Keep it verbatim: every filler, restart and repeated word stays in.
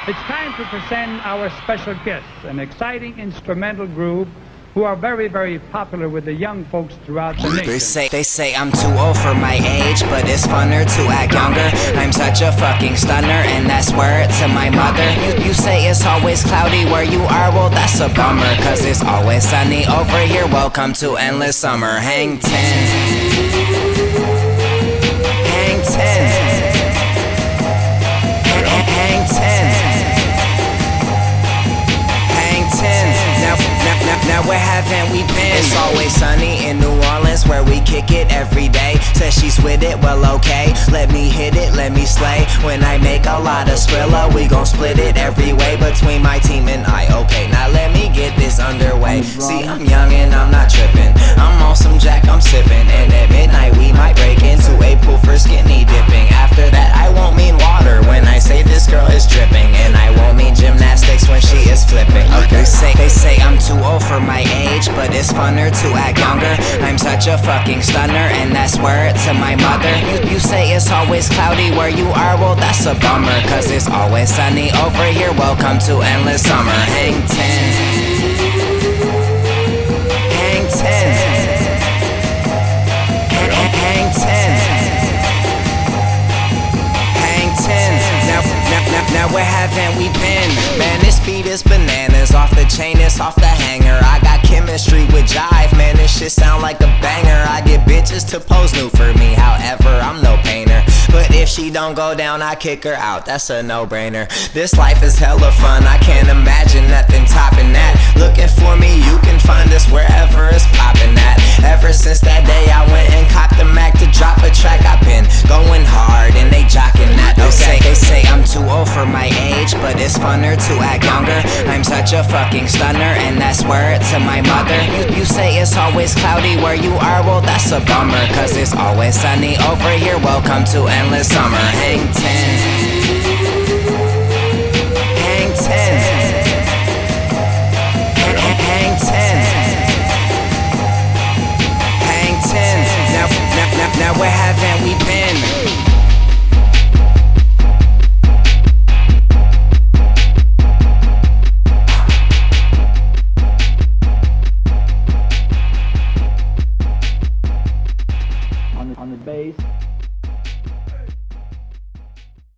It's time to present our special guests, an exciting instrumental group who are very, very popular with the young folks throughout the nation. They say, they say I'm too old for my age, but it's funner to act younger. I'm such a fucking stunner, and that's word to my mother. You, you say it's always cloudy where you are, well that's a bummer, cause it's always sunny over here. Welcome to endless summer. Hang ten. Hang ten. Hang, hang ten. Hang ten. Now, now, now, now where haven't we been? It's always sunny in New Orleans where we kick it every day. Says she's with it, well okay, let me hit it, let me slay. When I make a lot of Skrilla, we gon' split it every way between my team and I. Okay, now let me get this underway. See, I'm young and I'm not tripping, I'm on some Jack, I'm sipping, and at midnight we might break into a pool for skinny dipping. After that I won't mean water when I say this girl is dripping, and I won't mean gymnastics when she is flipping. Okay, say, they say I'm too old for my age, but it's funner to act younger. I'm such a fucking stunner, and that's word to my mother. You, you say it's always cloudy where you are, well that's a bummer, cause it's always sunny over here. Welcome to endless summer. Hang ten. Hang ten. Hang, hang ten. Hang ten. Now, now, now, now where haven't we been? Man, this beat is bananas, off the chain, it's off the hanger. I got chemistry with jive, man, this shit sound like a banger. I get bitches to pose new for me, however, I'm no painter. But if she don't go down, I kick her out, that's a no-brainer. This life is hella fun, I can't imagine nothing topping that. Looking for me, you can find us wherever it's popping at. Ever since that day I went and copped the Mac to drop a track, I've been going hard and they jocking that. They say, they say I'm too old for my age, but it's funner to act younger. I'm such a fucking stunner, and that's word to my mother. You, you say it's always cloudy where you are, well that's a bummer, cause it's always sunny over here. Welcome to endless summer. Hang ten.